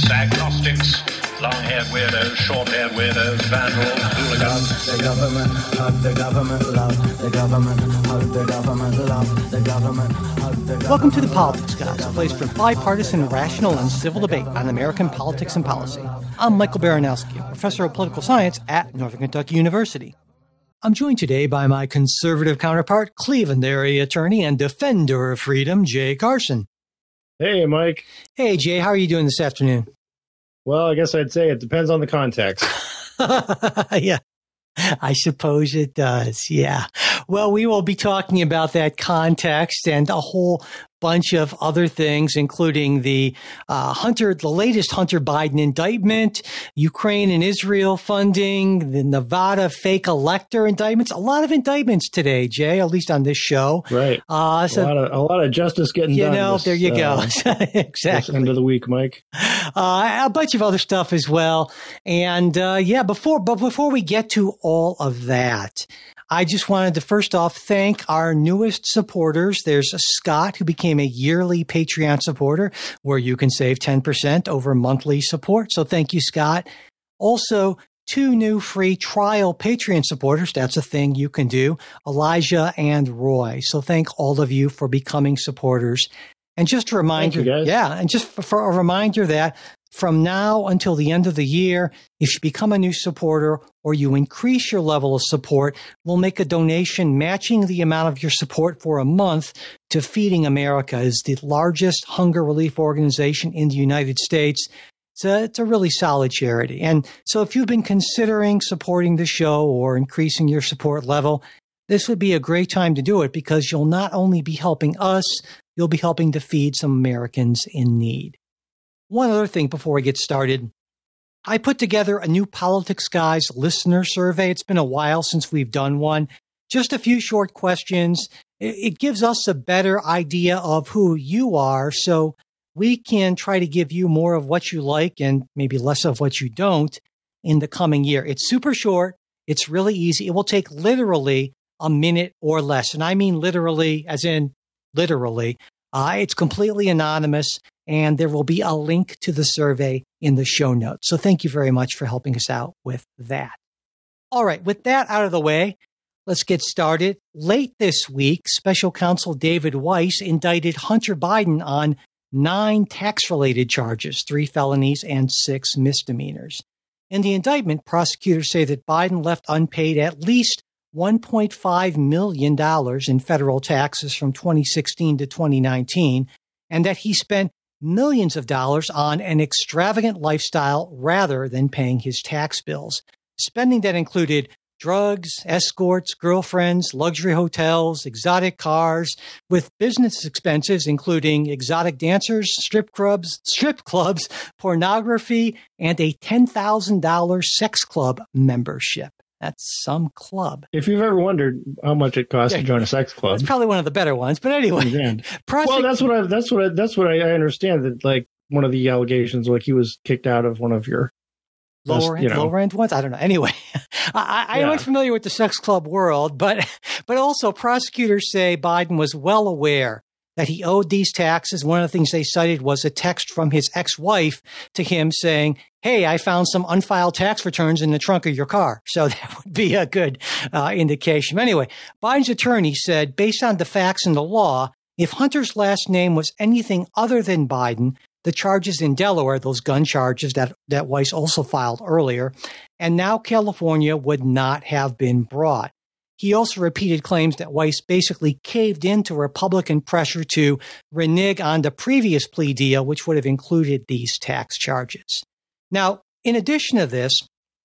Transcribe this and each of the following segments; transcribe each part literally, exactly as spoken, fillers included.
atheists, agnostics, long-haired weirdos, short-haired weirdos, vandals, hooligans. The government, hug the government, love the government, hug the government, love the government, hug the government. Welcome to The Politics Guys, a place for bipartisan, rational, and civil debate on American politics and policy. I'm Michael Baranowski, a professor of political science at Northern Kentucky University. I'm joined today by my conservative counterpart, Cleveland area attorney and defender of freedom, Jay Carson. Hey, Mike. Hey, Jay, how are you doing this afternoon? Well, I guess I'd say it depends on the context. Yeah, I suppose it does. Yeah. Well, we will be talking about that context and a whole bunch of other things, including the uh, Hunter, the latest Hunter Biden indictment, Ukraine and Israel funding, the Nevada fake elector indictments. A lot of indictments today, Jay, at least on this show. Right. Uh, so, a lot of a lot of justice getting you done. You know, this, there you uh, go. Exactly. This end of the week, Mike. Uh, a bunch of other stuff as well. And uh, yeah, before but before we get to all of that, I just wanted to first off thank our newest supporters. There's Scott, who became a yearly Patreon supporter, where you can save ten percent over monthly support. So thank you, Scott. Also, two new free trial Patreon supporters. That's a thing you can do, Elijah and Roy. So thank all of you for becoming supporters. And just a reminder, you, yeah, and just for, for a reminder that from now until the end of the year, if you become a new supporter or you increase your level of support, we'll make a donation matching the amount of your support for a month to Feeding America, is the largest hunger relief organization in the United States. It's a, it's a really solid charity. And so if you've been considering supporting the show or increasing your support level, this would be a great time to do it, because you'll not only be helping us, you'll be helping to feed some Americans in need. One other thing before we get started, I put together a new Politics Guys listener survey. It's been a while since we've done one. Just a few short questions. It gives us a better idea of who you are, so we can try to give you more of what you like and maybe less of what you don't in the coming year. It's super short. It's really easy. It will take literally a minute or less. And I mean literally, as in literally. Uh, it's completely anonymous, and there will be a link to the survey in the show notes. So thank you very much for helping us out with that. All right, with that out of the way, let's get started. Late this week, Special Counsel David Weiss indicted Hunter Biden on nine tax-related charges, three felonies and six misdemeanors. In the indictment, prosecutors say that Biden left unpaid at least one point five million dollars in federal taxes from twenty sixteen to twenty nineteen, and that he spent millions of dollars on an extravagant lifestyle rather than paying his tax bills. Spending that included drugs, escorts, girlfriends, luxury hotels, exotic cars, with business expenses including exotic dancers, strip clubs, strip clubs, pornography, and a ten thousand dollars sex club membership. That's some club. If you've ever wondered how much it costs yeah, to join a sex club, it's probably one of the better ones. But anyway, prosec- well, that's what I that's what I, that's what I, I understand. That like one of the allegations, like he was kicked out of one of your lower best, you end, know. lower end ones. I don't know. Anyway, I, I yeah. am unfamiliar with the sex club world, but but also prosecutors say Biden was well aware that he owed these taxes. One of the things they cited was a text from his ex-wife to him saying, hey, I found some unfiled tax returns in the trunk of your car. So that would be a good uh, indication. Anyway, Biden's attorney said, based on the facts and the law, if Hunter's last name was anything other than Biden, the charges in Delaware, those gun charges that, that Weiss also filed earlier, and now California would not have been brought. He also repeated claims that Weiss basically caved into Republican pressure to renege on the previous plea deal, which would have included these tax charges. Now, in addition to this,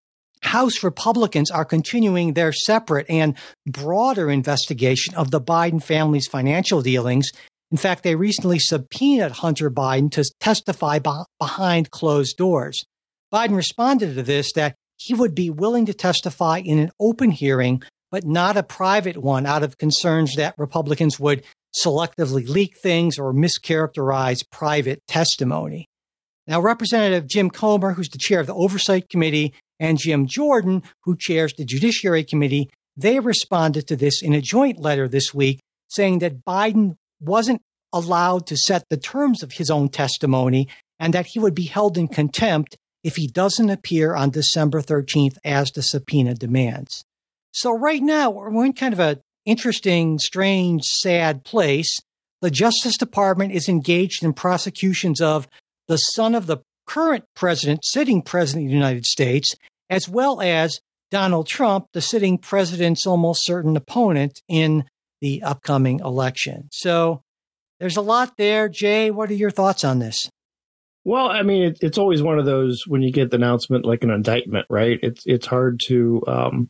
House Republicans are continuing their separate and broader investigation of the Biden family's financial dealings. In fact, they recently subpoenaed Hunter Biden to testify b- behind closed doors. Biden responded to this that he would be willing to testify in an open hearing, but not a private one, out of concerns that Republicans would selectively leak things or mischaracterize private testimony. Now, Representative Jim Comer, who's the chair of the Oversight Committee, and Jim Jordan, who chairs the Judiciary Committee, they responded to this in a joint letter this week, saying that Biden wasn't allowed to set the terms of his own testimony and that he would be held in contempt if he doesn't appear on December thirteenth as the subpoena demands. So right now, we're in kind of an interesting, strange, sad place. The Justice Department is engaged in prosecutions of the son of the current president, sitting president of the United States, as well as Donald Trump, the sitting president's almost certain opponent in the upcoming election. So there's a lot there. Jay, what are your thoughts on this? Well, I mean, it, it's always one of those when you get the announcement like an indictment, right? It's it's hard to, um,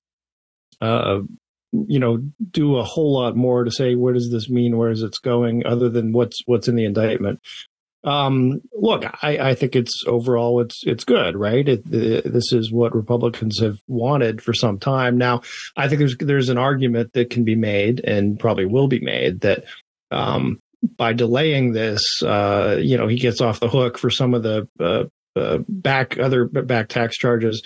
uh, you know, do a whole lot more to say, where does this mean? Where is it going other than what's what's in the indictment? Um, look, I, I think it's overall it's it's good, right? It, it, this is what Republicans have wanted for some time now. I think there's there's an argument that can be made and probably will be made that um, by delaying this, uh, you know, he gets off the hook for some of the uh, uh, back other back tax charges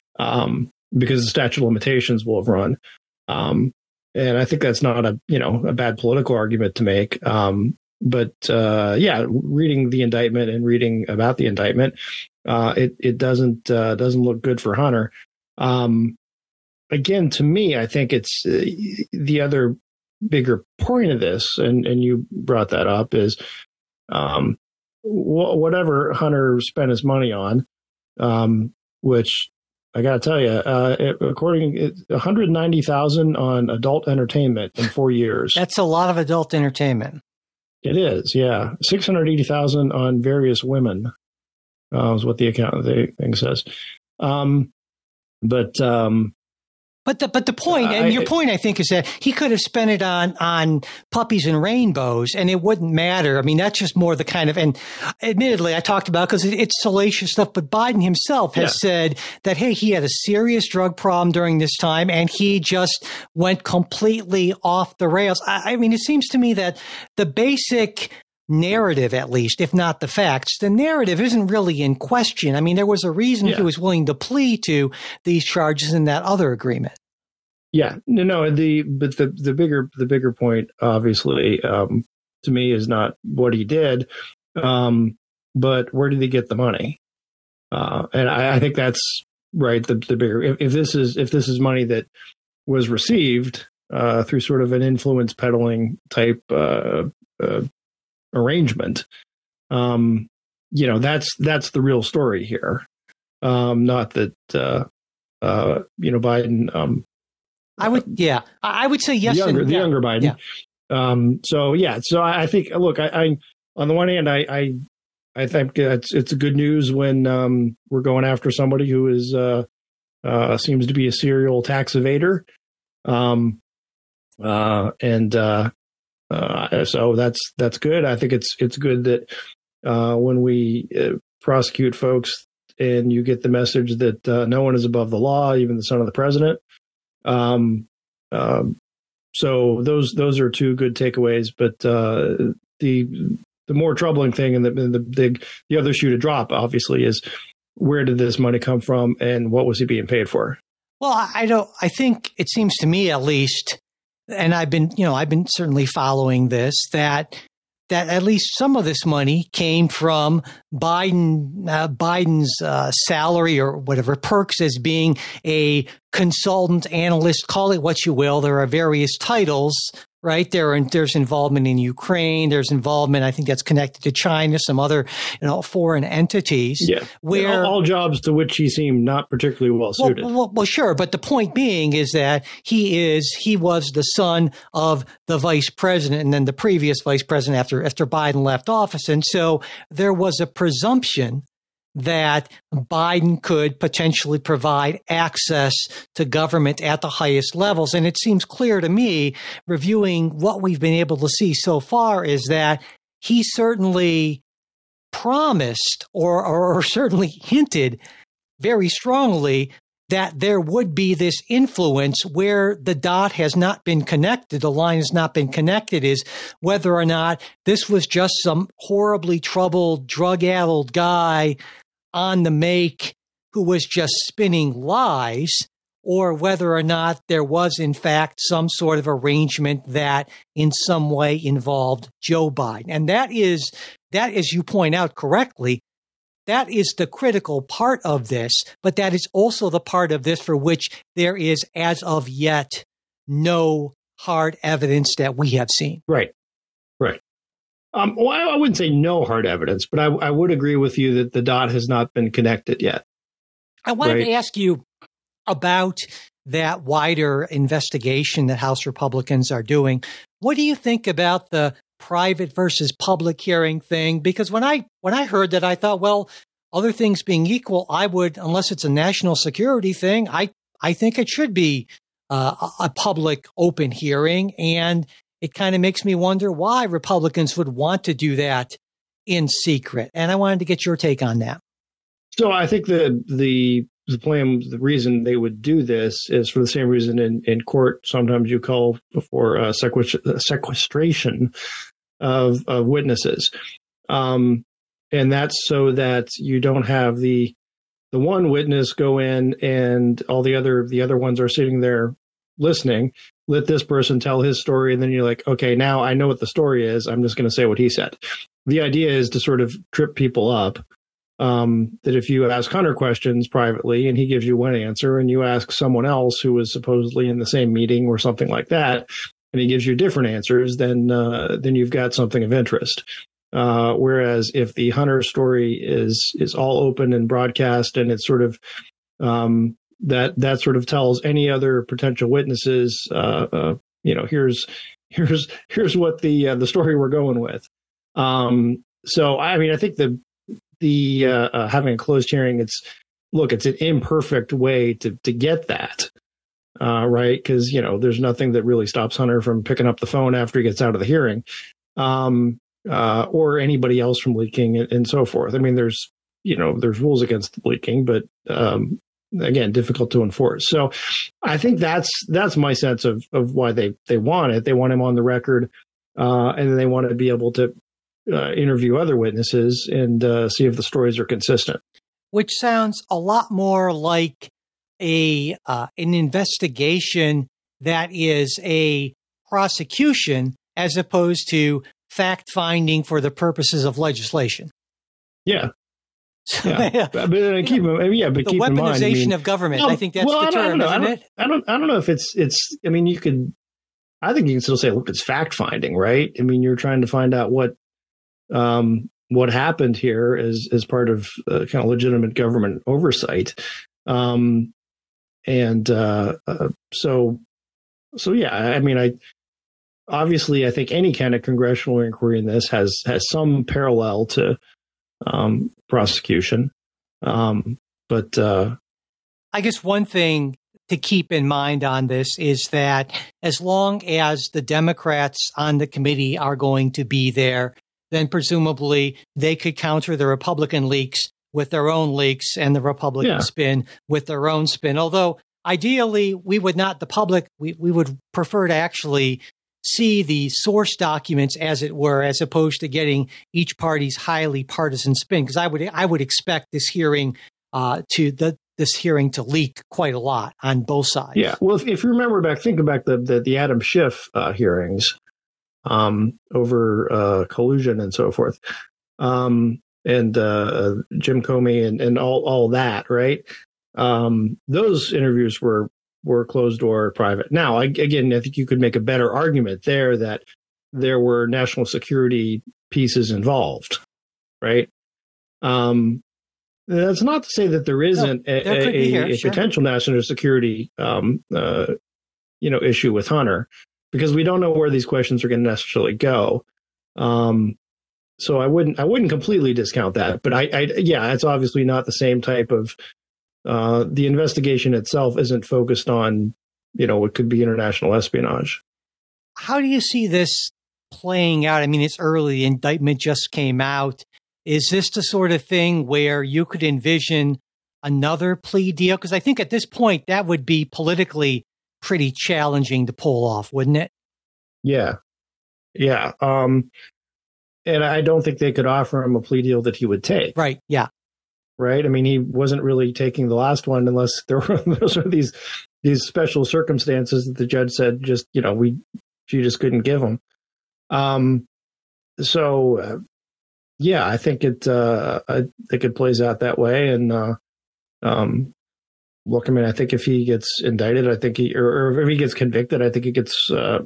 um, because the statute of limitations will have run. Um, and I think that's not a you know a bad political argument to make. Um, But uh, yeah, reading the indictment and reading about the indictment, uh, it it doesn't uh, doesn't look good for Hunter. Um, again, to me, I think it's uh, the other bigger point of this, and, and you brought that up, is um, wh- whatever Hunter spent his money on, um, which I got to tell you, uh, it, according to one hundred ninety thousand dollars on adult entertainment in four years. That's a lot of adult entertainment. It is, yeah. six hundred eighty thousand on various women uh, is what the account the thing says. Um, but um, but the but the point, and I, your point, I think, is that he could have spent it on on puppies and rainbows, and it wouldn't matter. I mean, that's just more the kind of, and admittedly, I talked about because it, it's salacious stuff. But Biden himself has yeah. said that, hey, he had a serious drug problem during this time, and he just went completely off the rails. I, I mean, it seems to me that the basic narrative, at least, if not the facts, the narrative isn't really in question. I mean, there was a reason yeah. he was willing to plead to these charges in that other agreement. Yeah, no, no. The but the the bigger the bigger point, obviously, um, to me, is not what he did, um, but where did he get the money? Uh, and I, I think that's right. The the bigger if, if this is if this is money that was received uh, through sort of an influence peddling type uh, uh, arrangement, um, you know, that's that's the real story here. Um, not that uh, uh, you know Biden. Um, I would, yeah, I would say yes. The younger, and, the yeah. younger Biden. Yeah. Um, so yeah, so I, I think, look, I, I, on the one hand, I, I, I think it's it's good news when um, we're going after somebody who is uh, uh, seems to be a serial tax evader, um, uh, and uh, uh, so that's that's good. I think it's it's good that uh, when we uh, prosecute folks and you get the message that uh, no one is above the law, even the son of the president. Um, um, so those those are two good takeaways. But uh, the the more troubling thing and the the big the other shoe to drop, obviously, is where did this money come from and what was he being paid for? Well, I don't. I think it seems to me, at least, and I've been, you know, I've been certainly following this, that that at least some of this money came from Biden, uh, Biden's uh, salary or whatever perks as being a consultant, analyst, call it what you will. There are various titles, right? There are, there's involvement in Ukraine. There's involvement, I think that's connected to China, some other, you know, foreign entities. Yeah, where all, all jobs to which he seemed not particularly well suited. Well, well, well, sure, but the point being is that he is he was the son of the vice president, and then the previous vice president after after Biden left office, and so there was a presumption that Biden could potentially provide access to government at the highest levels. And it seems clear to me, reviewing what we've been able to see so far, is that he certainly promised or, or, or certainly hinted very strongly that there would be this influence. Where the dot has not been connected, the line has not been connected, is whether or not this was just some horribly troubled, drug-addled guy on the make who was just spinning lies, or whether or not there was, in fact, some sort of arrangement that in some way involved Joe Biden. And that is, that, as you point out correctly, that is the critical part of this, but that is also the part of this for which there is, as of yet, no hard evidence that we have seen. Right. Right. Um, well, I wouldn't say no hard evidence, but I, I would agree with you that the dot has not been connected yet. I wanted right? to ask you about that wider investigation that House Republicans are doing. What do you think about the private versus public hearing thing? Because when I when I heard that, I thought, well, other things being equal, I would, unless it's a national security thing, I I think it should be uh, a public open hearing. And it kind of makes me wonder why Republicans would want to do that in secret. And I wanted to get your take on that. So I think the the the plan, the reason they would do this is for the same reason in, in court. Sometimes you call for uh, sequest- sequestration of, of witnesses, um, and that's so that you don't have the the one witness go in and all the other the other ones are sitting there listening. Let this person tell his story, and then you're like, okay, now I know what the story is. I'm just going to say what he said. The idea is to sort of trip people up. Um, that if you ask Hunter questions privately and he gives you one answer, and you ask someone else who was supposedly in the same meeting or something like that, and he gives you different answers, then uh, then you've got something of interest. Uh, whereas if the Hunter story is is all open and broadcast, and it's sort of um, that that sort of tells any other potential witnesses, uh, uh, you know, here's here's here's what the uh, the story we're going with. Um, so I mean, I think the the uh, uh, having a closed hearing, it's look, it's an imperfect way to to get that, uh, right? Because you know, there's nothing that really stops Hunter from picking up the phone after he gets out of the hearing, um, uh, or anybody else from leaking and, and so forth. I mean, there's you know, there's rules against leaking, but um, again, difficult to enforce. So I think that's that's my sense of of why they they want it. They want him on the record, uh, and then they want to be able to uh, interview other witnesses and uh, see if the stories are consistent. Which sounds a lot more like a uh, an investigation that is a prosecution as opposed to fact finding for the purposes of legislation. Yeah. So, yeah. yeah. But uh, keep, yeah, but the keep in mind, weaponization I mean, of government. well, I think that's well, the term, I isn't I it? I don't. I don't know if it's. It's. I mean, you could. I think you can still say, look, it's fact finding, right? I mean, you're trying to find out what, um, what happened here as as part of uh, kind of legitimate government oversight, um, and uh, uh, so, so yeah. I mean, I obviously I think any kind of congressional inquiry in this has has some parallel to um, prosecution. Um, but uh, I guess one thing to keep in mind on this is that as long as the Democrats on the committee are going to be there, then presumably they could counter the Republican leaks with their own leaks and the Republican yeah. spin with their own spin. Although ideally we would not, the public, we, we would prefer to actually see the source documents, as it were, as opposed to getting each party's highly partisan spin. Because I would I would expect this hearing uh, to the this hearing to leak quite a lot on both sides. Yeah. Well, if, if you remember back, think back the the, the Adam Schiff uh, hearings um, over uh, collusion and so forth, um, and uh, Jim Comey and, and all all that, right? Um, those interviews were. were closed door private. Now, I, again, I think you could make a better argument there that there were national security pieces involved, right? Um, that's not to say that there isn't no, there a, a, here, a sure. potential national security, um, uh, you know, issue with Hunter, because we don't know where these questions are going to necessarily go. Um, so I wouldn't, I wouldn't completely discount that, but I, I, yeah, it's obviously not the same type of. Uh, the investigation itself isn't focused on, you know, what could be international espionage. How do you see this playing out? I mean, it's early. The indictment just came out. Is this the sort of thing where you could envision another plea deal? Because I think at this point that would be politically pretty challenging to pull off, wouldn't it? Yeah. Yeah. Um, and I don't think they could offer him a plea deal that he would take. Right. Yeah. Right. I mean, he wasn't really taking the last one unless there were those are these these special circumstances that the judge said just, you know, we she just couldn't give him. Um, so, uh, yeah, I think it. Uh, I think it plays out that way. And uh, um, look, I mean, I think if he gets indicted, I think he, or, or if he gets convicted, I think he gets uh,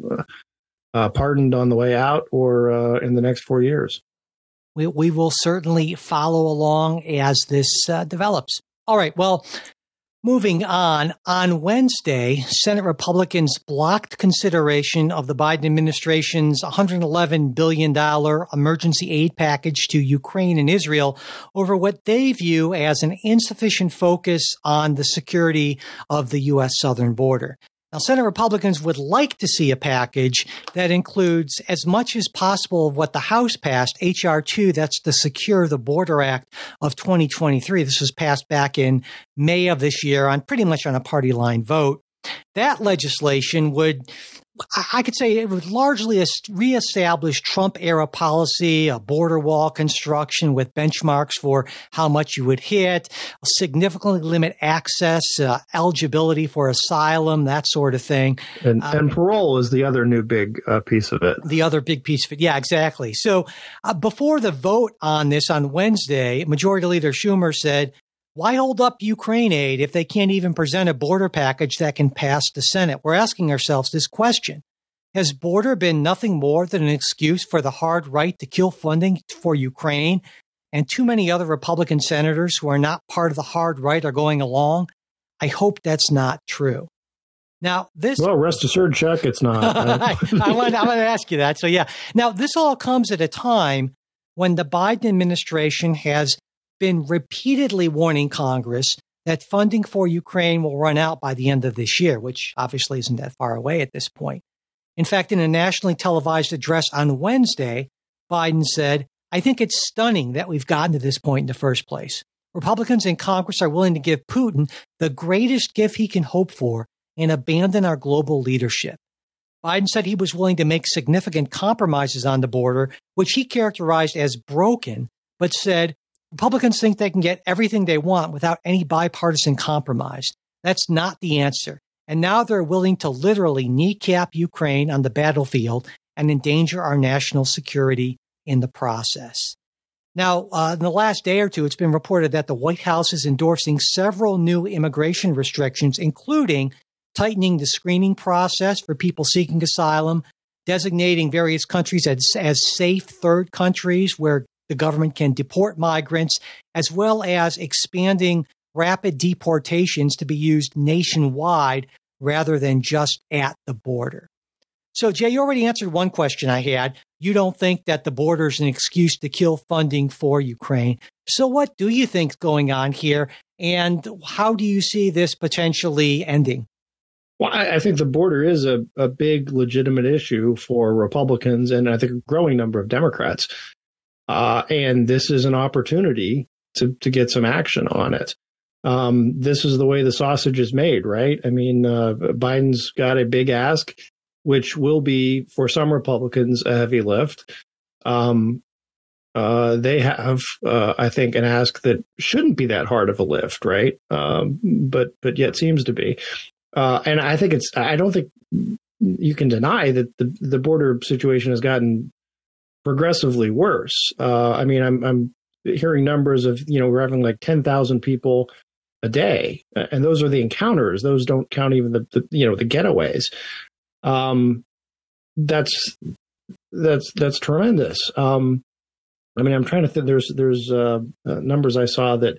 uh, pardoned on the way out or uh, in the next four years. We we will certainly follow along as this uh, develops. All right. Well, moving on. On Wednesday, Senate Republicans blocked consideration of the Biden administration's one hundred eleven billion dollars emergency aid package to Ukraine and Israel over what they view as an insufficient focus on the security of the U S southern border. Now, Senate Republicans would like to see a package that includes as much as possible of what the House passed, H R two, that's the Secure the Border Act of twenty twenty-three. This was passed back in May of this year on pretty much on a party line vote. That legislation would, I could say it would largely reestablish Trump-era policy, a border wall construction with benchmarks for how much you would hit, significantly limit access, uh, eligibility for asylum, that sort of thing. And, um, and parole is the other new big uh, piece of it. The other big piece of it. Yeah, exactly. So uh, before the vote on this on Wednesday, Majority Leader Schumer said, why hold up Ukraine aid if they can't even present a border package that can pass the Senate? We're asking ourselves this question. Has border been nothing more than an excuse for the hard right to kill funding for Ukraine? And too many other Republican senators who are not part of the hard right are going along? I hope that's not true. Now, this. Well, rest assured, Chuck, it's not. I, I, want, I want to ask you that. So, yeah. Now, this all comes at a time when the Biden administration has been repeatedly warning Congress that funding for Ukraine will run out by the end of this year, which obviously isn't that far away at this point. In fact, in a nationally televised address on Wednesday, Biden said, I think it's stunning that we've gotten to this point in the first place. Republicans in Congress are willing to give Putin the greatest gift he can hope for and abandon our global leadership. Biden said he was willing to make significant compromises on the border, which he characterized as broken, but said, Republicans think they can get everything they want without any bipartisan compromise. That's not the answer. And now they're willing to literally kneecap Ukraine on the battlefield and endanger our national security in the process. Now, uh, in the last day or two, it's been reported that the White House is endorsing several new immigration restrictions, including tightening the screening process for people seeking asylum, designating various countries as, as safe third countries where the government can deport migrants, as well as expanding rapid deportations to be used nationwide rather than just at the border. So, Jay, you already answered one question I had. You don't think that the border is an excuse to kill funding for Ukraine. So what do you think is going on here, and how do you see this potentially ending? Well, I, I think the border is a, a big legitimate issue for Republicans and I think a growing number of Democrats. Uh, and this is an opportunity to, to get some action on it. Um, this is the way the sausage is made, right? I mean, uh, Biden's got a big ask, which will be, for some Republicans, a heavy lift. Um, uh, they have, uh, I think, an ask that shouldn't be that hard of a lift, right? Um, but but yet seems to be. Uh, and I think it's, I don't think you can deny that the, the border situation has gotten progressively worse. Uh, I mean, I'm, I'm hearing numbers of, you know, we're having like ten thousand people a day, and those are the encounters. Those don't count even the, the you know, the getaways. Um, that's, that's, that's tremendous. Um, I mean, I'm trying to think, there's, there's, uh, uh numbers I saw that,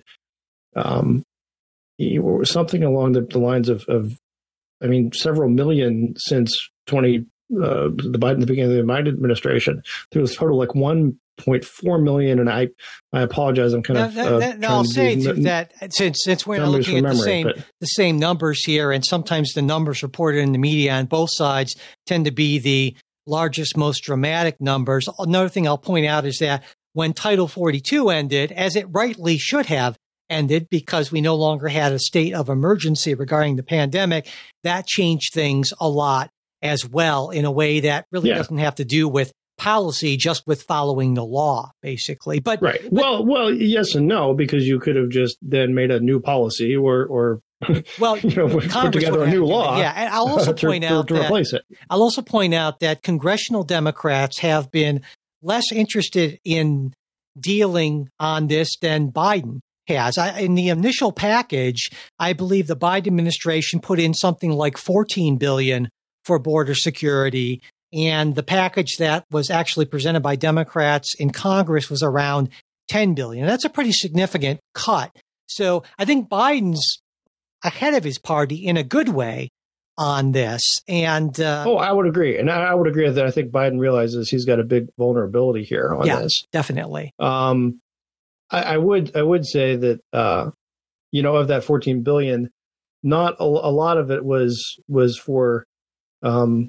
um, something along the, the lines of, of, I mean, several million since twenty, uh, the Biden, the beginning of the Biden administration. There was total like one point four million, and I, I apologize. I'm kind now, of. Uh, that, now I'll say n- that since since we're not looking at memory, the same but... the same numbers here, and sometimes the numbers reported in the media on both sides tend to be the largest, most dramatic numbers. Another thing I'll point out is that when Title forty-two ended, as it rightly should have ended, because we no longer had a state of emergency regarding the pandemic, that changed things a lot as well in a way that really yeah. doesn't have to do with policy, just with following the law, basically. But right. But, well, well, yes and no, because you could have just then made a new policy or, or well, you know, put together a new law. Yeah, and I'll also to, point out to, to that replace it. I'll also point out that congressional Democrats have been less interested in dealing on this than Biden has. I, in the initial package, I believe the Biden administration put in something like fourteen billion dollars for border security. And the package that was actually presented by Democrats in Congress was around ten billion dollars. That's a pretty significant cut. So I think Biden's ahead of his party in a good way on this. And uh, oh, I would agree. And I, I would agree that I think Biden realizes he's got a big vulnerability here on yeah, this. Definitely. Um, I, I would I would say that, uh, you know, of that fourteen billion dollars, not a, a lot of it was was for, um,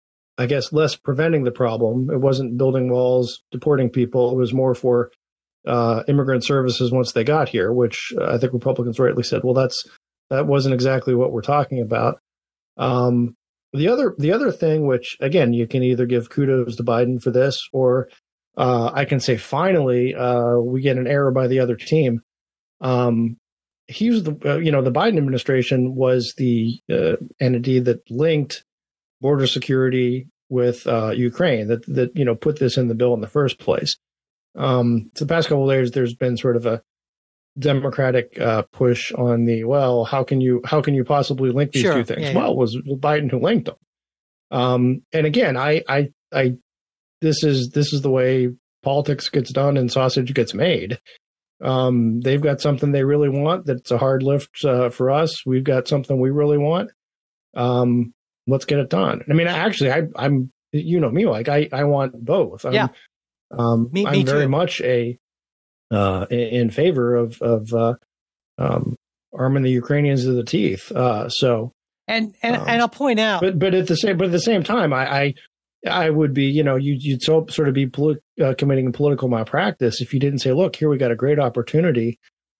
I guess, less preventing the problem. It wasn't building walls, deporting people. It was more for uh, immigrant services once they got here, which I think Republicans rightly said, well, that's that wasn't exactly what we're talking about. Um, the other the other thing, which, again, you can either give kudos to Biden for this, or uh, I can say, finally, uh, we get an error by the other team. Um, he was the, uh, you know, the Biden administration was the uh, entity that linked border security with uh, Ukraine, that, that, you know, put this in the bill in the first place. Um, so the past couple of years, there's been sort of a Democratic uh, push on the, well, how can you how can you possibly link these sure. two things? Yeah, well, yeah. it was Biden who linked them. Um, and again, I, I, I, this is this is the way politics gets done and sausage gets made. Um, they've got something they really want that's a hard lift uh, for us. We've got something we really want. Um, let's get it done. I mean, actually, I, I'm you know me, like I, I want both. I'm, yeah, um, me, I'm me very too. much a uh, in, in favor of of uh, um, arming the Ukrainians to the teeth. Uh, so, and and um, and I'll point out, but but at the same but at the same time, I I, I would be you know you you'd so, sort of be poli- uh, committing political malpractice if you didn't say, look, here we got a great opportunity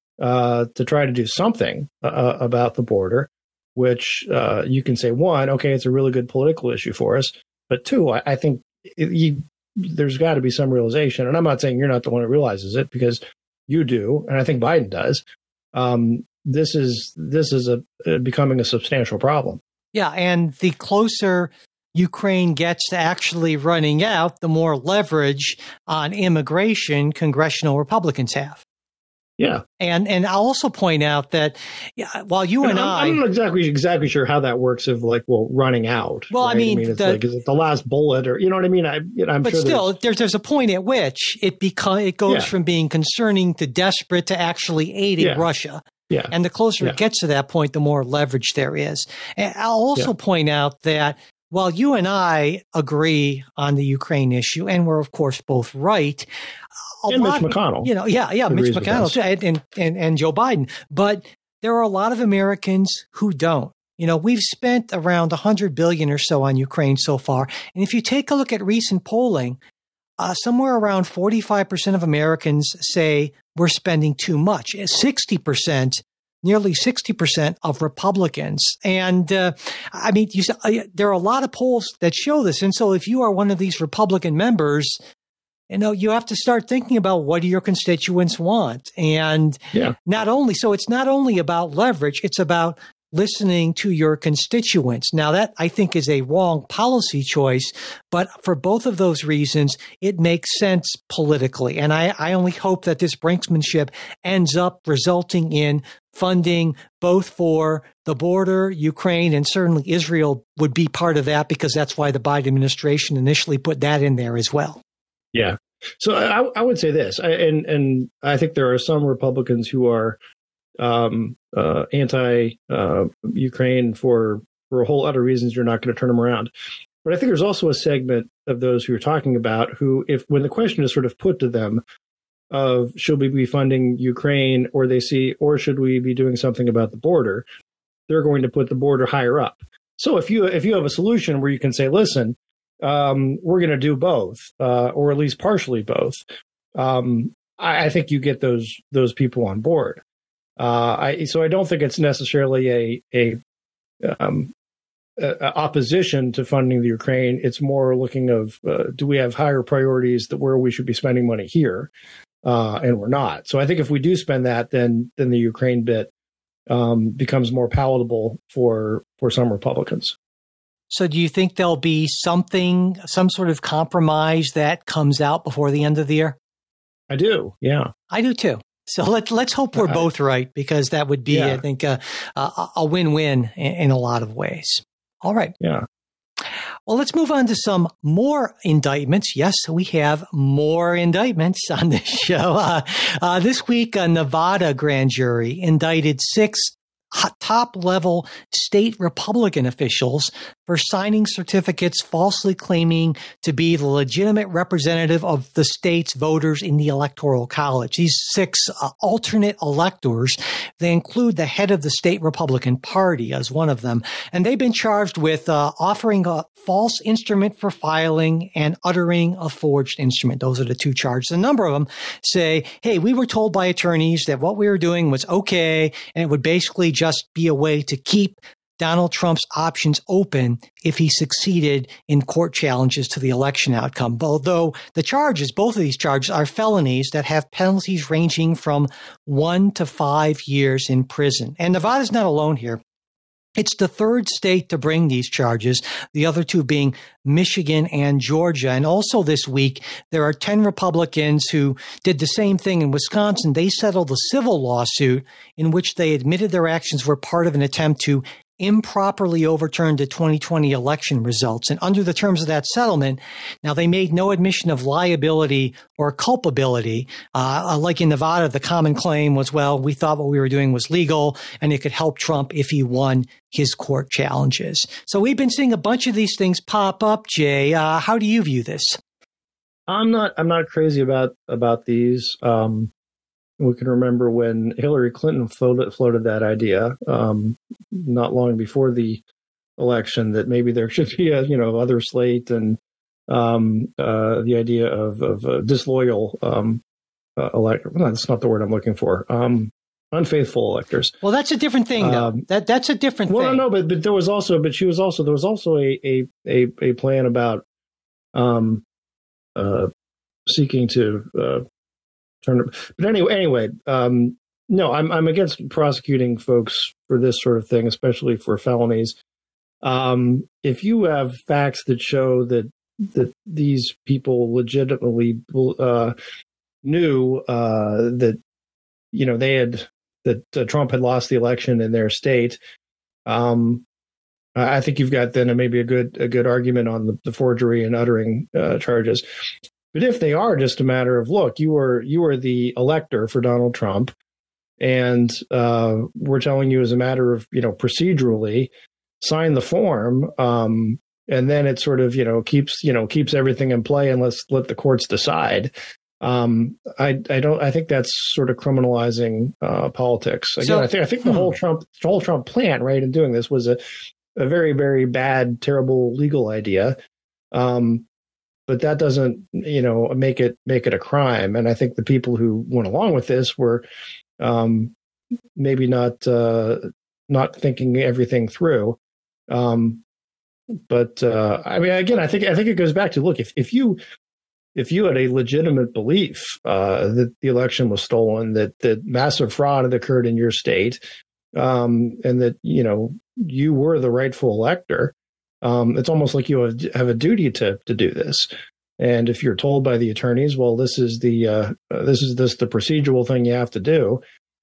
uh, to try to do something uh, about the border, which uh, you can say, one, okay, it's a really good political issue for us, but two, I, I think it, you. There's got to be some realization, and I'm not saying you're not the one that realizes it, because you do, and I think Biden does. Um, this is this is a, a becoming a substantial problem. Yeah, and the closer Ukraine gets to actually running out, the more leverage on immigration congressional Republicans have. Yeah, and and I'll also point out that yeah, while you and, and I'm, I, I'm not exactly exactly sure how that works. Of like, well, running out. Well, right? I mean, I mean it's the, like, is it the last bullet, or you know what I mean? I, you know, I'm but sure still, there's, there's there's a point at which it become it goes Yeah. from being concerning to desperate to actually aiding Yeah. Russia. yeah, And the closer Yeah. it gets to that point, the more leverage there is. And I'll also Yeah. point out that while you and I agree on the Ukraine issue, and we're of course both right, a and lot, Mitch McConnell. you know, yeah, yeah, Mitch agrees with McConnell us. too, and, and and Joe Biden, but there are a lot of Americans who don't. You know, we've spent around a hundred billion or so on Ukraine so far, and if you take a look at recent polling, uh, somewhere around forty-five percent of Americans say we're spending too much. Sixty percent. Nearly sixty percent of Republicans. And uh, I mean, you, uh, there are a lot of polls that show this. And so if you are one of these Republican members, you know, you have to start thinking about what do your constituents want. And Yeah. not only, so it's not only about leverage, it's about listening to your constituents. Now that I think is a wrong policy choice, but for both of those reasons, it makes sense politically. And I, I only hope that this brinksmanship ends up resulting in funding both for the border, Ukraine, and certainly Israel would be part of that, because that's why the Biden administration initially put that in there as well. Yeah. So I, I would say this, I, and and I think there are some Republicans who are um, uh, anti-Ukraine uh, for for a whole other reasons. You're not going to turn them around. But I think there's also a segment of those who you're talking about who, if when the question is sort of put to them of should we be funding Ukraine, or they see, or should we be doing something about the border, they're going to put the border higher up. So if you if you have a solution where you can say, listen, um, we're going to do both, uh, or at least partially both, um, I, I think you get those those people on board. Uh, I, so I don't think it's necessarily a a, um, a, a opposition to funding the Ukraine. It's more looking of uh, do we have higher priorities that where we should be spending money here, uh, and we're not. So I think if we do spend that, then then the Ukraine bit um, becomes more palatable for for some Republicans. So do you think there'll be something, some sort of compromise that comes out before the end of the year? I do. Yeah, I do too. So let's let's hope we're both right, because that would be, yeah. I think, a, a, a win-win in, in a lot of ways. All right. Yeah. Well, let's move on to some more indictments. Yes, we have more indictments on this show. Uh, uh, this week, a Nevada grand jury indicted six top-level state Republican officials for signing certificates falsely claiming to be the legitimate representative of the state's voters in the Electoral College. These six uh, alternate electors, they include the head of the state Republican Party as one of them, and they've been charged with uh, offering a false instrument for filing and uttering a forged instrument. Those are the two charges. A number of them say, hey, we were told by attorneys that what we were doing was okay, and it would basically just be a way to keep Donald Trump's options open if he succeeded in court challenges to the election outcome. Although the charges, both of these charges, are felonies that have penalties ranging from one to five years in prison. And Nevada's not alone here. It's the third state to bring these charges, the other two being Michigan and Georgia. And also this week, there are ten Republicans who did the same thing in Wisconsin. They settled a civil lawsuit in which they admitted their actions were part of an attempt to improperly overturned the twenty twenty election results. And under the terms of that settlement, now they made no admission of liability or culpability. Uh, like in Nevada, the common claim was, well, we thought what we were doing was legal and it could help Trump if he won his court challenges. So we've been seeing a bunch of these things pop up, Jay. Uh, how do you view this? I'm not, I'm not crazy about, about these. Um, We can remember when Hillary Clinton floated, floated that idea um, not long before the election that maybe there should be a you know other slate, and um, uh, the idea of, of uh, disloyal um, uh, electors. No, that's not the word I'm looking for. Um, unfaithful electors. Well, that's a different thing, though. Um, that that's a different well, thing. Well, no, no, but but there was also, but she was also there was also a a a, a plan about um, uh, seeking to. Uh, But anyway, anyway, um, no, I'm I'm against prosecuting folks for this sort of thing, especially for felonies. Um, if you have facts that show that that these people legitimately uh, knew uh, that you know they had that uh, Trump had lost the election in their state, um, I think you've got then maybe a good a good argument on the, the forgery and uttering uh, charges. But if they are just a matter of, look, you were you were the elector for Donald Trump, and uh, we're telling you as a matter of, you know, procedurally, sign the form, um, and then it sort of, you know, keeps, you know, keeps everything in play and let's let the courts decide. Um, I I don't I think that's sort of criminalizing uh, politics. Again, so, I think I think hmm. the whole Trump the whole Trump plan, right, in doing this was a a very, very bad, terrible legal idea. Um, But that doesn't, you know, make it make it a crime. And I think the people who went along with this were um, maybe not uh, not thinking everything through. Um, but uh, I mean, again, I think I think it goes back to, look, if if you if you had a legitimate belief uh, that the election was stolen, that that massive fraud had occurred in your state, um, and that, you know, you were the rightful elector. Um, it's almost like you have, have a duty to to do this. And if you're told by the attorneys, well, this is the uh, uh, this is this the procedural thing you have to do.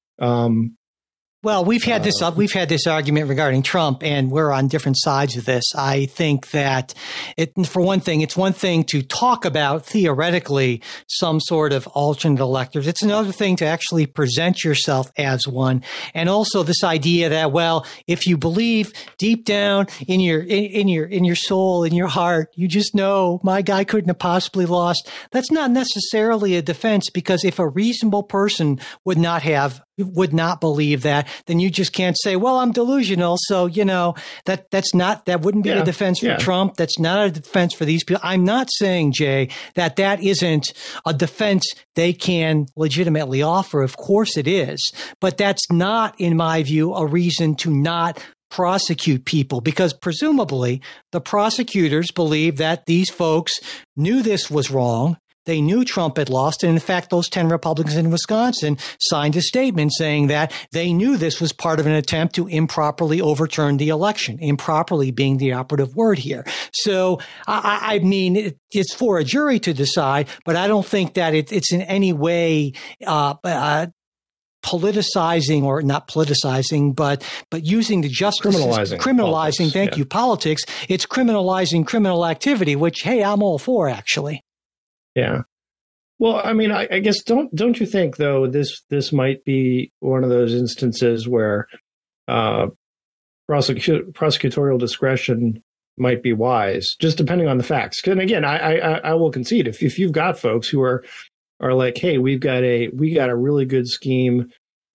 Um, Well, we've had this uh, we've had this argument regarding Trump, and we're on different sides of this. I think that it, for one thing, it's one thing to talk about theoretically some sort of alternate electors. It's another thing to actually present yourself as one. And also this idea that, well, if you believe deep down in your in, in your in your soul, in your heart, you just know my guy couldn't have possibly lost. That's not necessarily a defense, because if a reasonable person would not have would not believe that, then you just can't say, well, I'm delusional. So, you know, that that's not, that wouldn't be yeah, a defense for yeah. Trump. That's not a defense for these people. I'm not saying, Jay, that that isn't a defense they can legitimately offer. Of course it is. But that's not, in my view, a reason to not prosecute people, because presumably the prosecutors believe that these folks knew this was wrong. They knew Trump had lost. And in fact, those ten Republicans in Wisconsin signed a statement saying that they knew this was part of an attempt to improperly overturn the election, improperly being the operative word here. So, I, I mean, it, it's for a jury to decide, but I don't think that it, it's in any way uh, uh, politicizing or not politicizing, but but using the justice criminalizing, criminalizing. Politics, thank yeah. you, politics. It's criminalizing criminal activity, which hey, I'm all for actually. Yeah. Well, I mean, I, I guess don't don't you think though this this might be one of those instances where uh, prosecu- prosecutorial discretion might be wise, just depending on the facts. And again, I I, I will concede if if you've got folks who are are like, hey, we've got a we got a really good scheme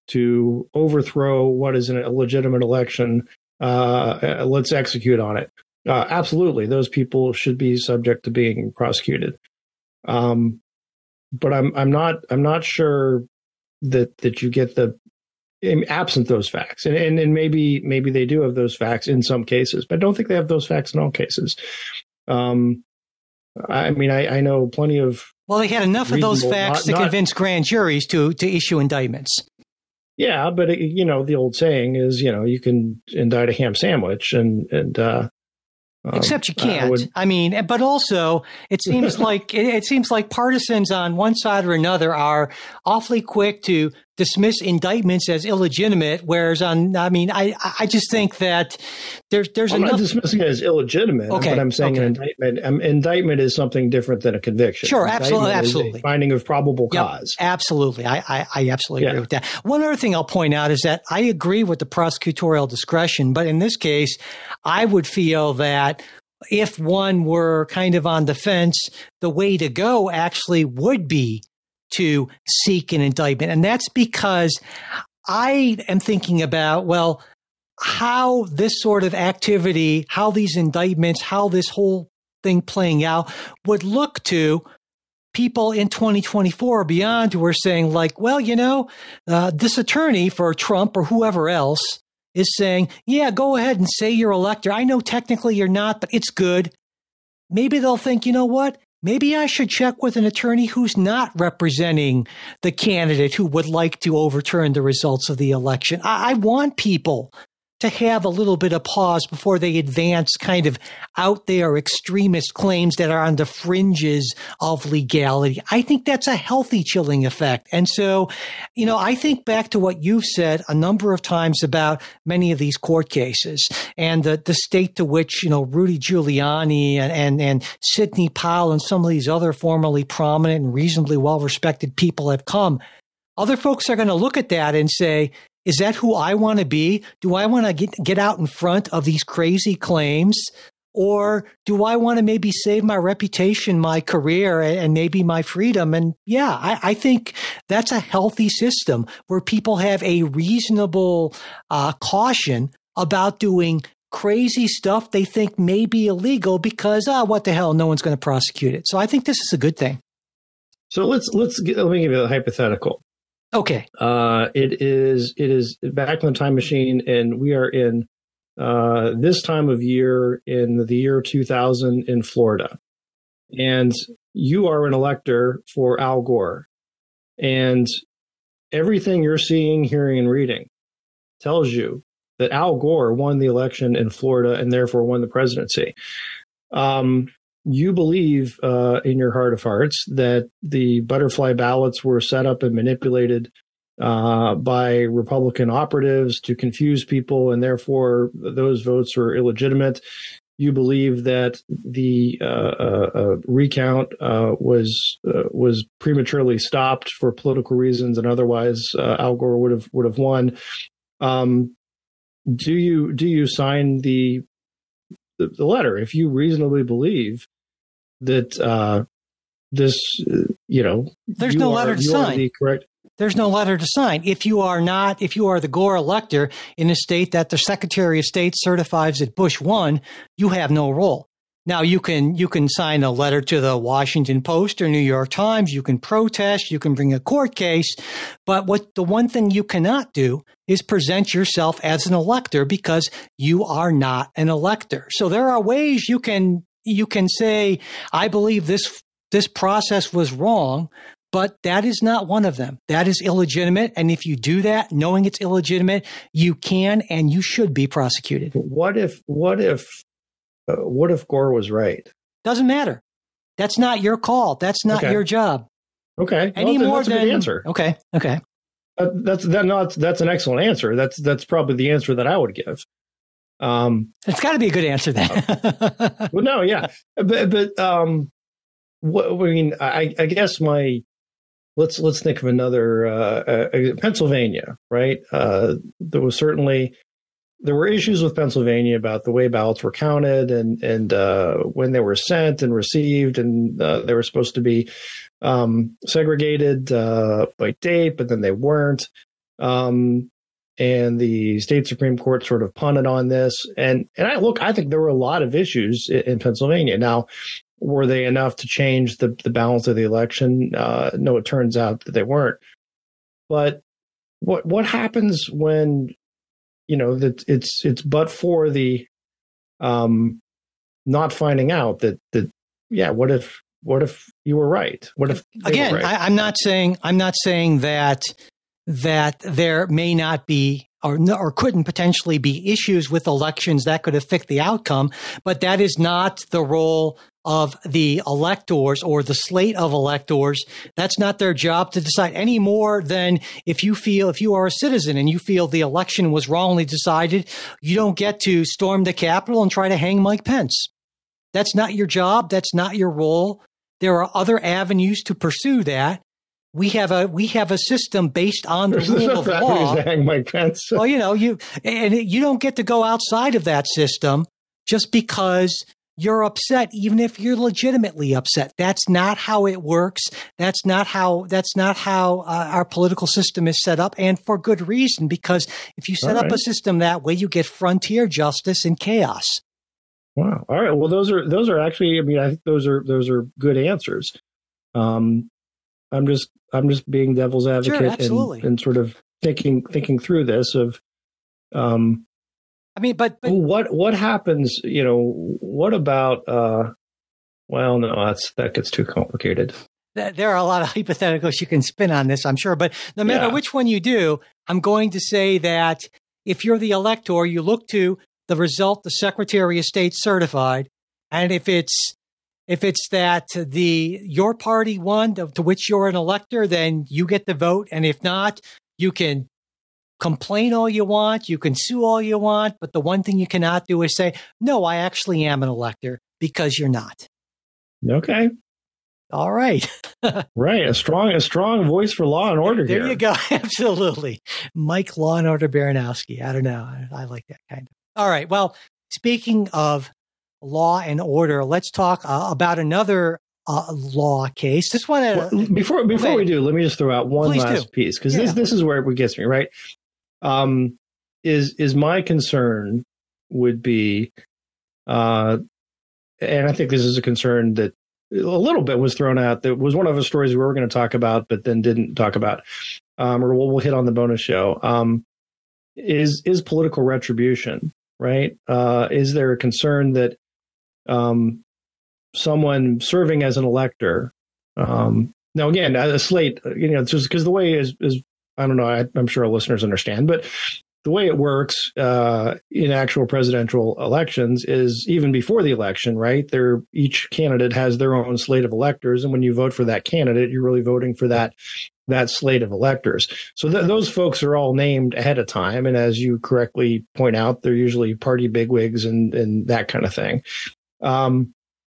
to overthrow what is an, a legitimate election. Uh, let's execute on it. Uh, absolutely, those people should be subject to being prosecuted. Um, but I'm I'm not I'm not sure that that you get the absent those facts, and, and and maybe maybe they do have those facts in some cases, but I don't think they have those facts in all cases. Um, I mean, I, I know plenty of well, they had enough of those facts not, to convince not, grand juries to to issue indictments. Yeah, but it, you know the old saying is, you know, you can indict a ham sandwich, and and. Uh, Except you can't. I, would... I mean, but also it seems like it, it seems like partisans on one side or another are awfully quick to dismiss indictments as illegitimate. Whereas on, I mean, I I just think that there's there's I'm enough. not dismissing it as illegitimate. Okay, but I'm saying okay. an indictment. Um, indictment is something different than a conviction. Sure, indictment absolutely, is absolutely. a finding of probable Yep, cause. Absolutely, I I, I absolutely Yeah. agree with that. One other thing I'll point out is that I agree with the prosecutorial discretion, but in this case, I would feel that if one were kind of on the fence, the way to go actually would be to seek an indictment. And that's because I am thinking about, well, how this sort of activity, how these indictments, how this whole thing playing out would look to people in twenty twenty-four or beyond who are saying like, well, you know, uh, this attorney for Trump or whoever else is saying, yeah, go ahead and say you're elector. I know technically you're not, but it's good. Maybe they'll think, you know what? Maybe I should check with an attorney who's not representing the candidate who would like to overturn the results of the election. I, I want people to have a little bit of pause before they advance kind of out there extremist claims that are on the fringes of legality. I think that's a healthy chilling effect. And so, you know, I think back to what you've said a number of times about many of these court cases and the, the state to which, you know, Rudy Giuliani and, and, and Sidney Powell and some of these other formerly prominent and reasonably well-respected people have come. Other folks are going to look at that and say, is that who I want to be? Do I want to get, get out in front of these crazy claims? Or do I want to maybe save my reputation, my career, and maybe my freedom? And yeah, I, I think that's a healthy system where people have a reasonable uh, caution about doing crazy stuff they think may be illegal because, ah, what the hell, no one's going to prosecute it. So I think this is a good thing. So let's let's get, let me give you a hypothetical. Okay. Uh, it is it is back in the time machine, and we are in uh, this time of year in the year two thousand in Florida, and you are an elector for Al Gore, and everything you're seeing, hearing, and reading tells you that Al Gore won the election in Florida and therefore won the presidency. Um, You believe uh, in your heart of hearts that the butterfly ballots were set up and manipulated uh, by Republican operatives to confuse people, and therefore those votes were illegitimate. You believe that the uh, uh, uh, recount uh, was uh, was prematurely stopped for political reasons, and otherwise uh, Al Gore would have would have won. Um, do you do you sign the the, the letter if you reasonably believe that uh, this, uh, you know, there's you no are, letter to you sign. Are the correct. There's no letter to sign. If you are not, if you are the Gore elector in a state that the Secretary of State certifies that Bush won, you have no role. Now you can, you can sign a letter to the Washington Post or New York Times. You can protest. You can bring a court case. But what the one thing you cannot do is present yourself as an elector because you are not an elector. So there are ways you can, You can say, I believe this this process was wrong, but that is not one of them. That is illegitimate. And if you do that, knowing it's illegitimate, you can and you should be prosecuted. What if, what if, uh, what if Gore was right? Doesn't matter. That's not your call. That's not Okay. your job. Okay. Any well, more that's a than good answer. Okay. Okay. Uh, that's that. No, that's, that's an excellent answer. That's that's probably the answer that I would give. Um, It's got to be a good answer then. well, no, yeah, but but um, what, I mean, I, I guess my let's let's think of another uh, uh, Pennsylvania, right? Uh, there was certainly there were issues with Pennsylvania about the way ballots were counted and and uh, when they were sent and received, and uh, they were supposed to be um, segregated uh, by date, but then they weren't. Um, and the state Supreme Court sort of punted on this. And and I look, I think there were a lot of issues in, in Pennsylvania. Now, were they enough to change the, the balance of the election? Uh, no, it turns out that they weren't. But what what happens when, you know, that it's it's but for the um, not finding out that that yeah, what if what if you were right? What if they Again, were right? I, I'm not saying I'm not saying that that there may not be or no, or couldn't potentially be issues with elections that could affect the outcome, but that is not the role of the electors or the slate of electors. That's not their job to decide any more than if you feel, if you are a citizen and you feel the election was wrongly decided, you don't get to storm the Capitol and try to hang Mike Pence. That's not your job. That's not your role. There are other avenues to pursue that. We have a we have a system based on the rule of law. Hang Mike Pence. Well, you know, you and you don't get to go outside of that system just because you're upset, even if you're legitimately upset. That's not how it works. That's not how that's not how uh, our political system is set up, and for good reason. Because if you set All up right. a system that way, you get frontier justice and chaos. Wow. All right. Well, those are those are actually. I mean, I think those are those are good answers. Um, I'm just I'm just being devil's advocate Sure, absolutely. and, and sort of thinking thinking through this of, um, I mean, but, but what what happens? You know, what about? Uh, well, no, that's that gets too complicated. th- there are a lot of hypotheticals you can spin on this, I'm sure. But no matter Yeah. which one you do, I'm going to say that if you're the elector, you look to the result the Secretary of State certified, and if it's If it's that the your party won to, to which you're an elector, then you get the vote. And if not, you can complain all you want. You can sue all you want. But the one thing you cannot do is say, no, I actually am an elector, because you're not. Okay. All right. Right. A strong a strong voice for law and order There here. you go. Absolutely. Mike Law and Order Baranowski. I don't know. I, I like that kind of. All right. Well, speaking of law and order, let's talk uh, about another uh, law case. This one, uh, Well, before before wait. we do, let me just throw out one Please last do. piece, because Yeah. this this is where it gets me, right. Um, is is my concern would be, uh, and I think this is a concern that a little bit was thrown out. That was one of the stories we were going to talk about, but then didn't talk about, um, or we'll, we'll hit on the bonus show. Um, is is political retribution, right? Uh, is there a concern that um, someone serving as an elector? Um, now, again, a slate, you know, just because the way is, is, I don't know, I, I'm sure our listeners understand, but the way it works uh, in actual presidential elections is even before the election, right? They're, each candidate has their own slate of electors. And when you vote for that candidate, you're really voting for that that slate of electors. So th- those folks are all named ahead of time. And as you correctly point out, they're usually party bigwigs and, and that kind of thing. Um,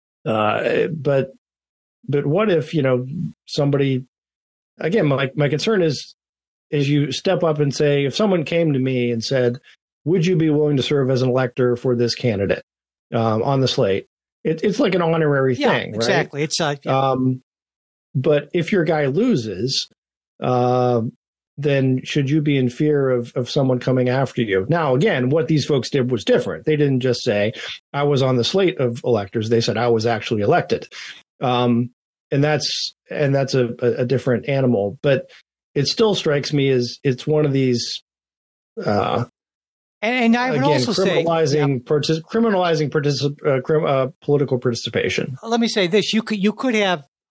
uh, but But what if, you know, somebody, again, my, my concern is, is you step up and say, if someone came to me and said, would you be willing to serve as an elector for this candidate um, on the slate? It, it's like an honorary yeah, thing, exactly. right? It's uh, yeah. Um, but if your guy loses, uh, then should you be in fear of, of someone coming after you? Now, again, what these folks did was different. They didn't just say, I was on the slate of electors. They said, I was actually elected. Um, and that's and that's a, a different animal. But it still strikes me as it's one of these, uh, and, and I would again, also say, criminalizing, yeah, partic- criminalizing particip- uh, crim- uh, political participation. let me say this: you could you could have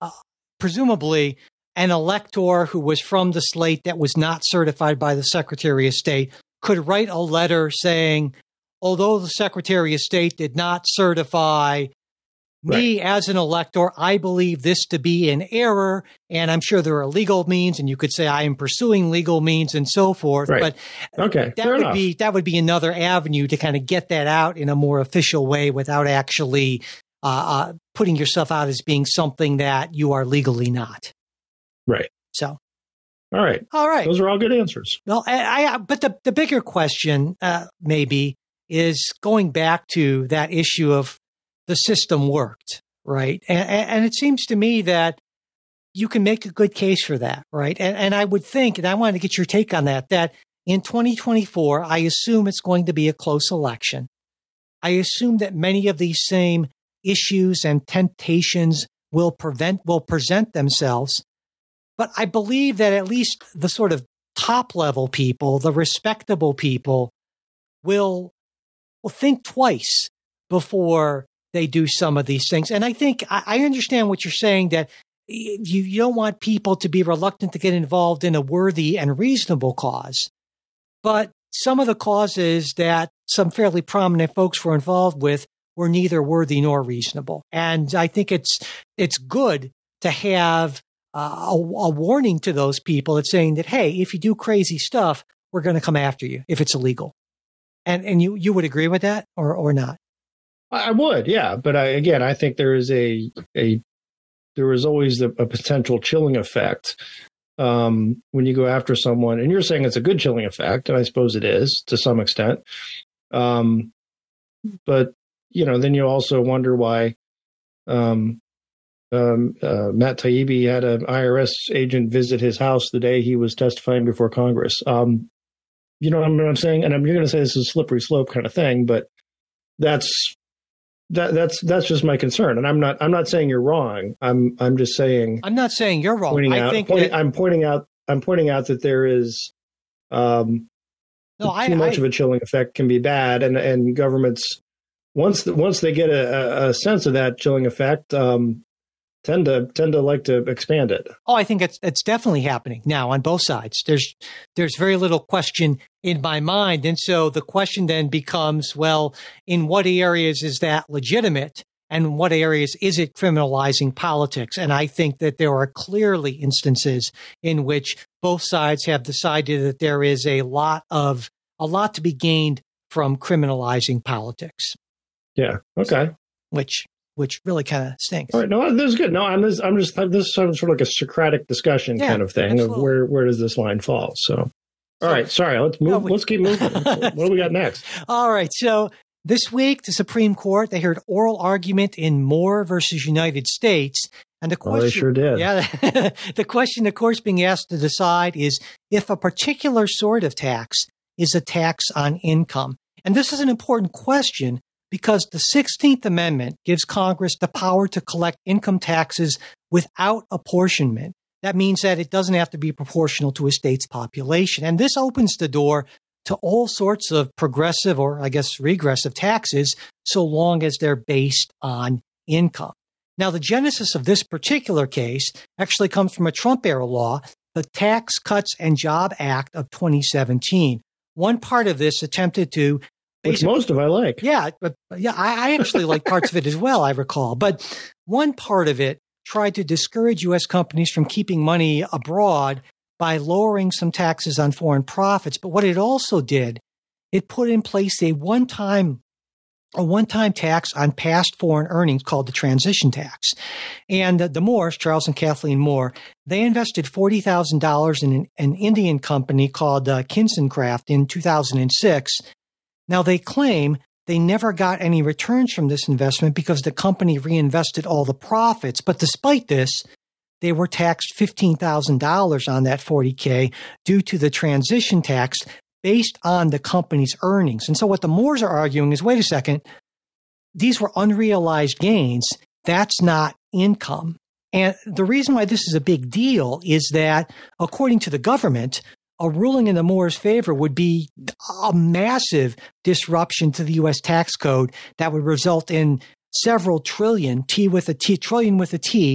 presumably an elector who was from the slate that was not certified by the Secretary of State could write a letter saying, although the Secretary of State did not certify me right. as an elector, I believe this to be an error, and I'm sure there are legal means, and you could say I am pursuing legal means and so forth. Right. But okay, that would enough. be that would be another avenue to kind of get that out in a more official way without actually uh, uh, putting yourself out as being something that you are legally not. Right. So. All right. All right. Those are all good answers. Well, I, I but the the bigger question uh, maybe is going back to that issue of the system worked, right? And, and it seems to me that you can make a good case for that, right? And, and I would think, and I want to get your take on that, that in twenty twenty-four, I assume it's going to be a close election. I assume that many of these same issues and temptations will prevent will present themselves. But I believe that at least the sort of top level people, the respectable people, will will think twice before they do some of these things. And I think I, I understand what you're saying, that you, you don't want people to be reluctant to get involved in a worthy and reasonable cause. But some of the causes that some fairly prominent folks were involved with were neither worthy nor reasonable. And I think it's it's good to have uh, a, a warning to those people that's saying that, hey, if you do crazy stuff, we're going to come after you if it's illegal. And and you, you would agree with that or, or not? I would, yeah. But I, again, I think there is a a there is always a, a potential chilling effect um, when you go after someone. And you're saying it's a good chilling effect, and I suppose it is to some extent. Um, but you know, then you also wonder why um, um, uh, Matt Taibbi had an I R S agent visit his house the day he was testifying before Congress. Um, you know what I'm saying? And I'm, you're going to say this is a slippery slope kind of thing, but that's that that's that's just my concern. And I'm not I'm not saying you're wrong. I'm I'm just saying I'm not saying you're wrong. Pointing I out, think pointing, that, I'm pointing out I'm pointing out that there is um, no, too I, much I, of a chilling effect can be bad, and and governments once once they get a, a sense of that chilling effect, um, tend to tend to like to expand it. Oh, I think it's it's definitely happening now on both sides. There's there's very little question in my mind, and so the question then becomes, well, in what areas is that legitimate, and in what areas is it criminalizing politics? And I think that there are clearly instances in which both sides have decided that there is a lot of a lot to be gained from criminalizing politics. Yeah. Okay. Which. which really kind of stinks. All right, no, this is good. No, I'm just, I'm just, this sounds sort of like a Socratic discussion yeah, kind of thing absolutely. of where, where does this line fall? So, all so, right, sorry, let's move, no, we, let's keep moving. What do we got next? All right, so this week, the Supreme Court, they heard oral argument in Moore versus United States. And the question, oh, they sure did. Yeah, the question, of course, being asked to decide is if a particular sort of tax is a tax on income. And this is an important question, because the sixteenth Amendment gives Congress the power to collect income taxes without apportionment. That means that it doesn't have to be proportional to a state's population. And this opens the door to all sorts of progressive, or I guess regressive taxes, so long as they're based on income. Now, the genesis of this particular case actually comes from a Trump-era law, the Tax Cuts and Jobs Act of twenty seventeen. One part of this attempted to Which most of I like. Yeah, but yeah, I, I actually like parts of it as well, I recall. But one part of it tried to discourage U S companies from keeping money abroad by lowering some taxes on foreign profits. But what it also did, it put in place a one-time a one-time tax on past foreign earnings called the transition tax. And the, the Moores, Charles and Kathleen Moore, they invested forty thousand dollars in an, an Indian company called uh, Kinsencraft in two thousand six. Now, they claim they never got any returns from this investment because the company reinvested all the profits. But despite this, they were taxed fifteen thousand dollars on that forty K due to the transition tax based on the company's earnings. And so what the Moores are arguing is, wait a second, these were unrealized gains. That's not income. And the reason why this is a big deal is that, according to the government, a ruling in the Moores' favor would be a massive disruption to the U S tax code that would result in several trillion, T with a T, trillion with a T,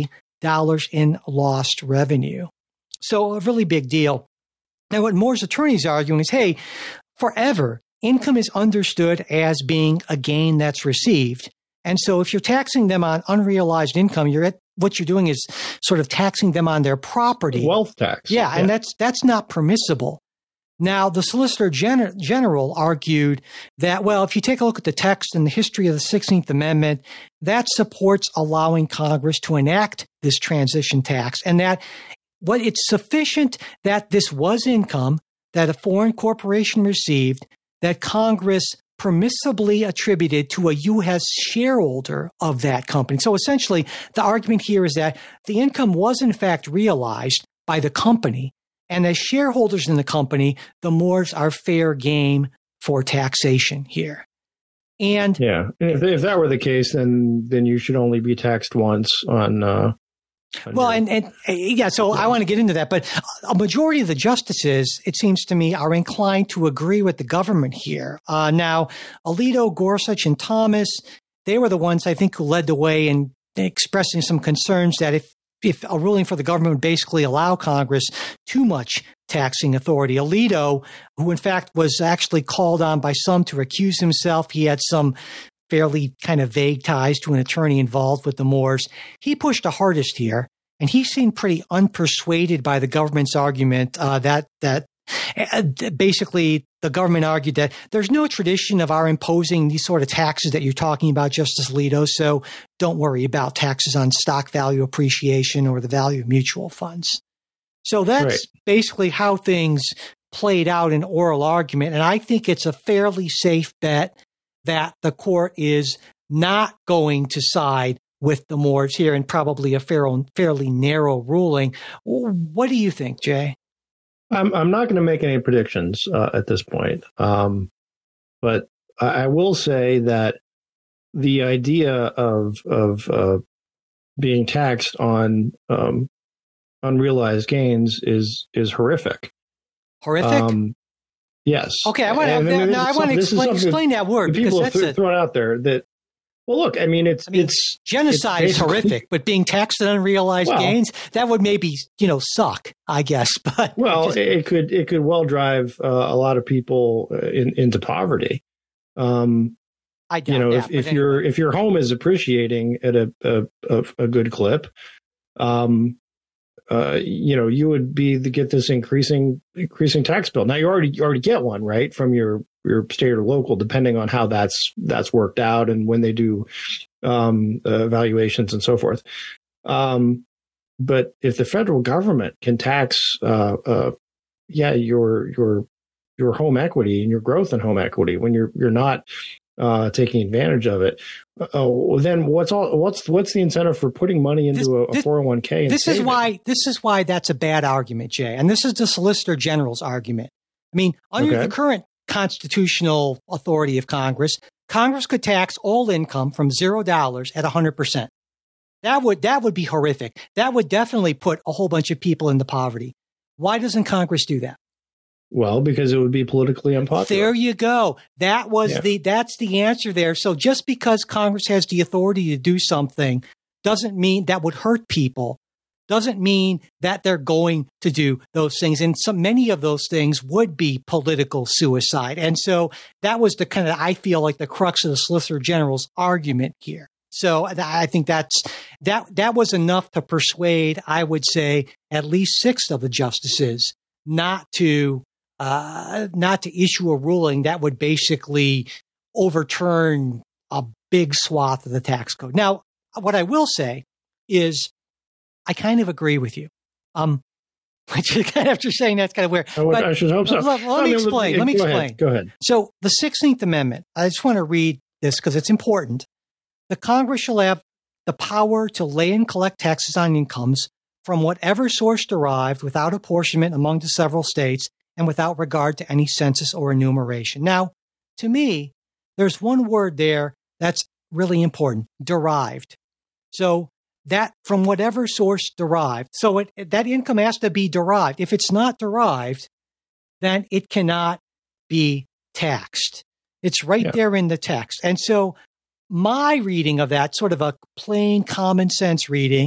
dollars in lost revenue. So a really big deal. Now, what Moore's attorneys are arguing is, hey, forever, income is understood as being a gain that's received. And so if you're taxing them on unrealized income, you're at, what you're doing is sort of taxing them on their property. Wealth tax. Yeah, yeah. And that's that's not permissible. Now, the Solicitor Gen- General argued that, well, if you take a look at the text and the history of the sixteenth Amendment, that supports allowing Congress to enact this transition tax, and that what it's sufficient that this was income that a foreign corporation received that Congress permissibly attributed to a U S shareholder of that company. So essentially, the argument here is that the income was in fact realized by the company, and as shareholders in the company, the Moores are fair game for taxation here. And yeah, if, if that were the case, then then you should only be taxed once on. Uh, on well, your, and, and yeah, so yeah. I want to get into that, but a majority of the justices, it seems to me, are inclined to agree with the government here. Uh, now, Alito, Gorsuch, and Thomas, they were the ones I think who led the way in expressing some concerns that if if a ruling for the government would basically allow Congress too much taxing authority. Alito, who in fact was actually called on by some to recuse himself, he had some fairly kind of vague ties to an attorney involved with the Moores. He pushed the hardest here, and he seemed pretty unpersuaded by the government's argument uh, that that uh, basically the government argued that there's no tradition of our imposing these sort of taxes that you're talking about, Justice Alito, so don't worry about taxes on stock value appreciation or the value of mutual funds. So that's right. Basically how things played out in oral argument, and I think it's a fairly safe bet that the court is not going to side with the Moores here, and probably a fair, fairly narrow ruling. What do you think, Jay? I'm I'm not going to make any predictions uh, at this point, um, but I, I will say that the idea of of uh, being taxed on um, unrealized gains is is horrific. Horrific. Um, Yes. Okay, I want to. Now, now I want to explain, explain that word because people that's have th- a, thrown out there that. Well, look, I mean, it's I mean, it's genocide it's is horrific, but being taxed on unrealized well, gains, that would maybe you know suck, I guess. But well, just, it could it could well drive uh, a lot of people in, into poverty. Um, I doubt you know, that, if, if anyway. your if your home is appreciating at a a, a, a good clip, um. Uh, you know, you would be to get this increasing increasing tax bill. Now you already you already get one, right, from your your state or local, depending on how that's that's worked out and when they do um, uh, evaluations and so forth. Um, but if the federal government can tax, uh, uh, yeah, your your your home equity and your growth in home equity when you're you're not uh, taking advantage of it. Oh, then what's all? What's what's the incentive for putting money into this, a, a four oh one k? This is why this is why that's a bad argument, Jay. And this is the Solicitor General's argument. I mean, under okay. the current constitutional authority of Congress, Congress could tax all income from zero dollars at a hundred percent. That would that would be horrific. That would definitely put a whole bunch of people into poverty. Why doesn't Congress do that? Well, because it would be politically unpopular. There you go. That was yeah. the that's the answer there. So just because Congress has the authority to do something doesn't mean that would hurt people. Doesn't mean that they're going to do those things. And so many of those things would be political suicide. And so that was the kind of, I feel like, the crux of the Solicitor General's argument here. So I think that's that that was enough to persuade, I would say, at least six of the justices not to Uh, not to issue a ruling that would basically overturn a big swath of the tax code. Now, what I will say is I kind of agree with you. Um, which is kind of, after saying that's kind of weird. I, would, but, I should hope so. Let, let, let me explain. Let me go explain. Ahead. Go ahead. So the sixteenth Amendment, I just want to read this because it's important. The Congress shall have the power to lay and collect taxes on incomes from whatever source derived without apportionment among the several states and without regard to any census or enumeration. Now, to me, there's one word there that's really important, derived. So that from whatever source derived. So it, that income has to be derived. If it's not derived, then it cannot be taxed. It's right yeah. there in the text. And so my reading of that, sort of a plain common sense reading,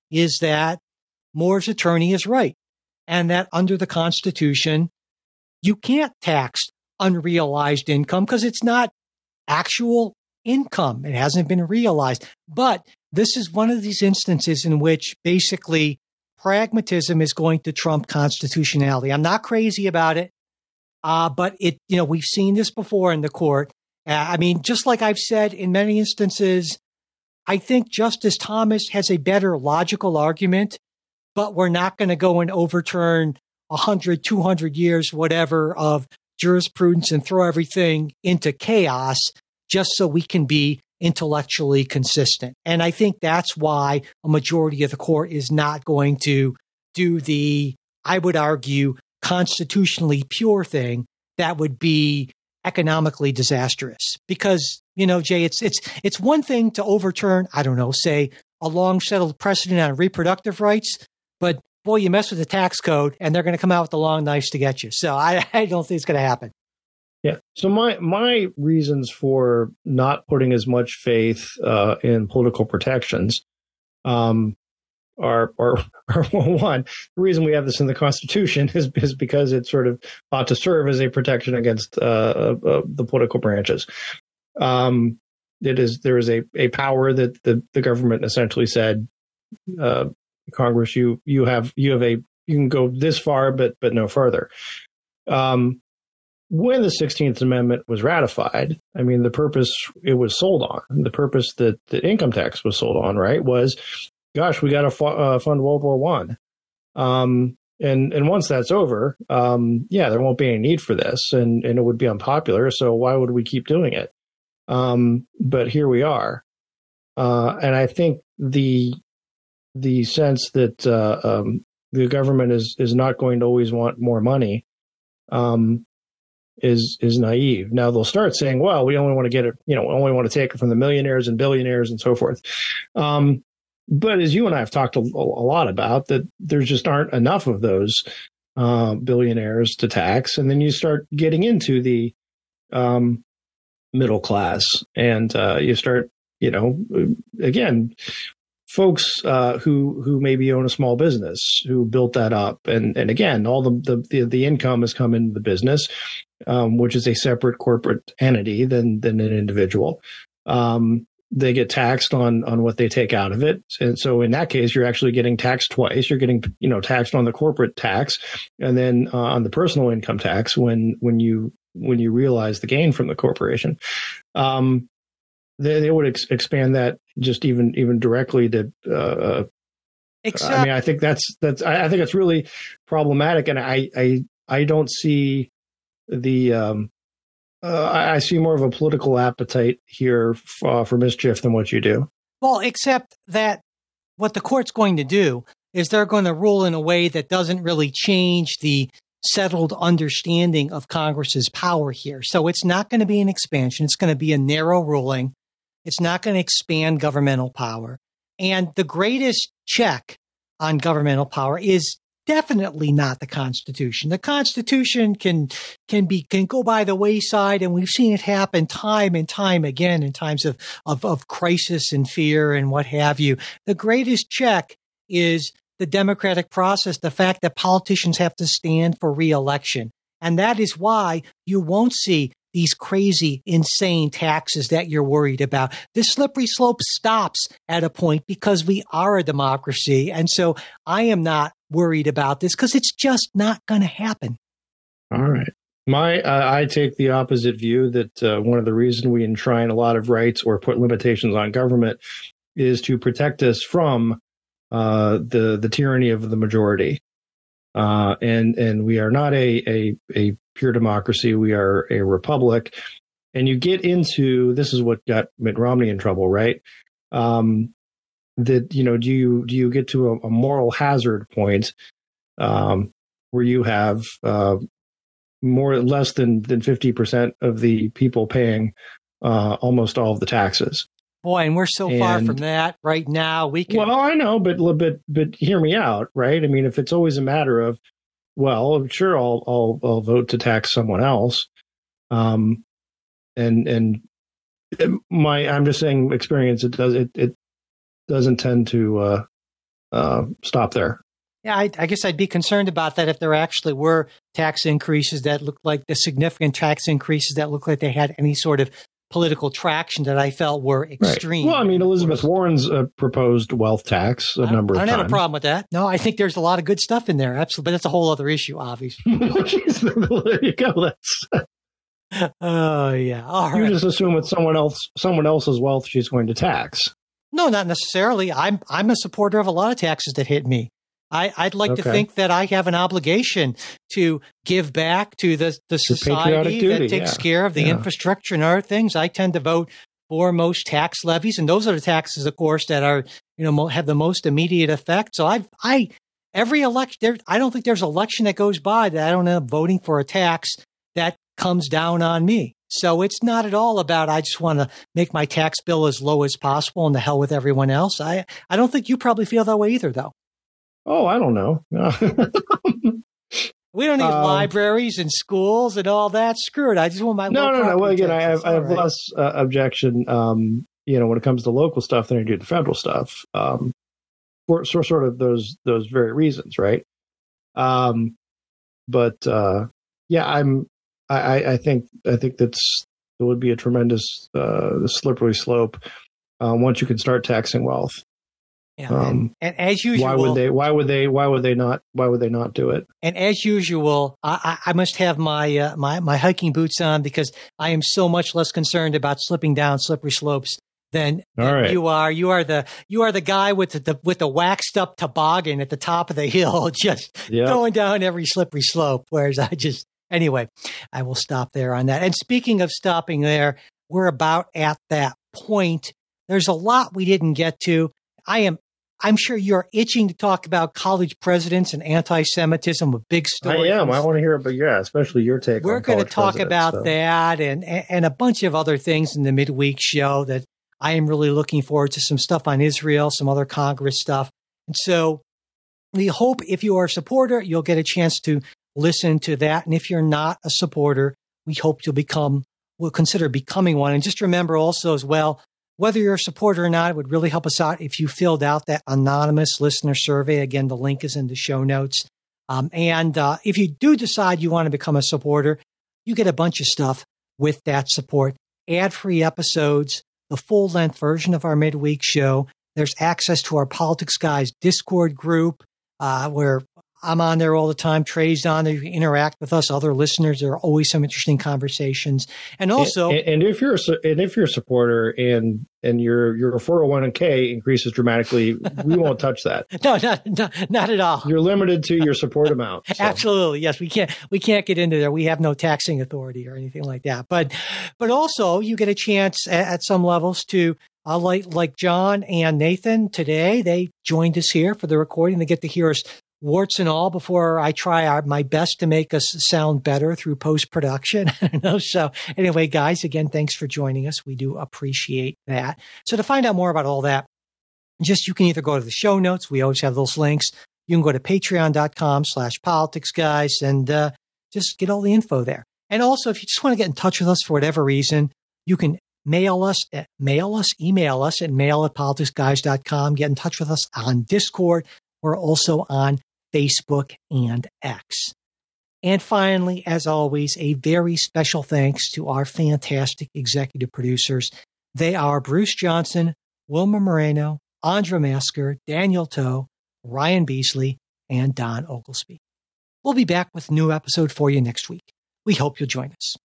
is that Moore's attorney is right, and that under the Constitution, you can't tax unrealized income because it's not actual income. It hasn't been realized. But this is one of these instances in which basically pragmatism is going to trump constitutionality. I'm not crazy about it, uh, but it, you know, we've seen this before in the court. Uh, I mean, just like I've said in many instances, I think Justice Thomas has a better logical argument, but we're not going to go and overturn one hundred, two hundred years, whatever, of jurisprudence and throw everything into chaos just so we can be intellectually consistent. And I think that's why a majority of the court is not going to do the, I would argue, constitutionally pure thing that would be economically disastrous. Because, you know, Jay, it's it's it's one thing to overturn, I don't know, say a long settled precedent on reproductive rights, but boy, you mess with the tax code and they're going to come out with the long knives to get you. So I, I don't think it's going to happen. Yeah. So my my reasons for not putting as much faith uh, in political protections um, are, are, are one, the reason we have this in the Constitution is, is because it sort of ought to serve as a protection against uh, uh, the political branches. Um, it is there is a, a power that the, the government essentially said, uh, Congress, you you have you have a you can go this far, but but no further. Um, when the sixteenth Amendment was ratified, I mean, the purpose it was sold on, the purpose that the income tax was sold on, right, was, gosh, we got to fu- uh, fund World War One, um, and and once that's over, um, yeah, there won't be any need for this, and and it would be unpopular. So why would we keep doing it? Um, but here we are, uh, and I think the the sense that uh, um, the government is is not going to always want more money um, is is naive. Now they'll start saying, "Well, we only want to get it, you know, we only want to take it from the millionaires and billionaires and so forth." Um, but as you and I have talked a, a lot about, that there just aren't enough of those uh, billionaires to tax, and then you start getting into the um, middle class, and uh, you start, you know, again. Folks uh, who who maybe own a small business, who built that up, and and again, all the the the, the income has come into the business, um, which is a separate corporate entity than than an individual. Um, they get taxed on on what they take out of it, and so in that case, you're actually getting taxed twice. You're getting you know taxed on the corporate tax, and then uh, on the personal income tax when when you when you realize the gain from the corporation. Um, They, they would ex- expand that just even even directly to. Uh, Except, I mean, I think that's that's. I, I think it's really problematic, and I I, I don't see the. Um, uh, I see more of a political appetite here f- uh, for mischief than what you do. Well, except that what the court's going to do is they're going to rule in a way that doesn't really change the settled understanding of Congress's power here. So it's not going to be an expansion. It's going to be a narrow ruling. It's not going to expand governmental power. And the greatest check on governmental power is definitely not the Constitution. The Constitution can can be can go by the wayside, and we've seen it happen time and time again in times of, of, of crisis and fear and what have you. The greatest check is the democratic process, the fact that politicians have to stand for re-election. And that is why you won't see these crazy, insane taxes that you're worried about. The slippery slope stops at a point because we are a democracy. And so I am not worried about this because it's just not going to happen. All right. My, uh, I take the opposite view that uh, one of the reasons we enshrine a lot of rights or put limitations on government is to protect us from uh, the the tyranny of the majority. Uh, and and we are not a, a a pure democracy. We are a republic. And you get into, this is what got Mitt Romney in trouble, right? Um, that, you know, do you do you get to a, a moral hazard point um, where you have uh, more less than than fifty percent of the people paying uh, almost all of the taxes? Boy, and we're so and, far from that right now. We can. Well, I know, but but but hear me out, right? I mean, if it's always a matter of, well, sure, I'll I'll, I'll vote to tax someone else, um, and and my I'm just saying experience. It does it it doesn't tend to uh, uh, stop there. Yeah, I, I guess I'd be concerned about that if there actually were tax increases that looked like the significant tax increases that looked like they had any sort of political traction that I felt were extreme. Right. Well, I mean, Elizabeth Warren's uh, proposed wealth tax a number of times. I don't have a problem with that. No, I think there's a lot of good stuff in there. Absolutely. But that's a whole other issue, obviously. There you go. That's. Oh, yeah. All right. You just assume it's someone else, someone else's wealth she's going to tax. No, not necessarily. I'm I'm a supporter of a lot of taxes that hit me. I, I'd like Okay. to think that I have an obligation to give back to the, the Your patriotic society that duty, takes yeah. care of the Yeah. infrastructure and other things. I tend to vote for most tax levies, and those are the taxes, of course, that are, you know, mo- have the most immediate effect. So I, I, every election, there, I don't think there's an election that goes by that I don't end up voting for a tax that comes down on me. So it's not at all about I just want to make my tax bill as low as possible and the hell with everyone else. I, I don't think you probably feel that way either, though. Oh, I don't know. We don't need Um, libraries and schools and all that. Screw it. I just want my no, low no, no. Well, property again, I have, taxes. I have All right. less uh, objection, um, you know, when it comes to local stuff than I do the federal stuff, um, for, for sort of those those very reasons, right? Um, but uh, yeah, I'm. I, I- I think I think that's it would be a tremendous uh, slippery slope uh, once you can start taxing wealth. Yeah, Um, and, and as usual, Why would they? Why would they? Why would they not? Why would they not do it? And as usual, I, I I must have my uh, my my hiking boots on because I am so much less concerned about slipping down slippery slopes than, All than right. you are. You are the you are the guy with the, the with the waxed up toboggan at the top of the hill, just Yep. going down every slippery slope. Whereas I just anyway, I will stop there on that. And speaking of stopping there, we're about at that point. There's a lot we didn't get to. I am. I'm sure you're itching to talk about college presidents and anti-Semitism with big I stories. am. I want to hear about yeah, especially your take. We're on going to college talk presidents, about so. that and, and a bunch of other things in the midweek show that I am really looking forward to. Some stuff on Israel, some other Congress stuff. And so we hope if you are a supporter, you'll get a chance to listen to that. And if you're not a supporter, we hope you'll become, we'll consider becoming one. And just remember also as well, whether you're a supporter or not, it would really help us out if you filled out that anonymous listener survey. Again, the link is in the show notes. Um, and uh, if you do decide you want to become a supporter, you get a bunch of stuff with that support. Ad-free episodes, the full-length version of our midweek show. There's access to our Politics Guys Discord group, uh, where I'm on there all the time. Trey's on there. You can interact with us, other listeners. There are always some interesting conversations. And also, and, and if you're a, su- and if you're a supporter and and your your four oh one k increases dramatically, we won't touch that. no, not, not, not at all. You're limited to your support amount. so. Absolutely. Yes. We can't, we can't get into there. We have no taxing authority or anything like that. But, but also you get a chance at, at some levels to, uh, like, like John and Nathan today, they joined us here for the recording. They get to hear us warts and all before I try our, my best to make us sound better through post-production. I don't know. So anyway, guys, again, thanks for joining us. We do appreciate that. So to find out more about all that, just you can either go to the show notes. We always have those links. You can go to patreon.com slash politics guys and uh, just get all the info there. And also, if you just want to get in touch with us for whatever reason, you can mail us, at, mail us, email us at mail at politics guys dot com. Get in touch with us on Discord. We're also on Facebook and X. And finally, as always, a very special thanks to our fantastic executive producers. They are Bruce Johnson, Wilma Moreno, Andra Masker, Daniel Toe, Ryan Beasley, and Don Oglesby. We'll be back with a new episode for you next week. We hope you'll join us.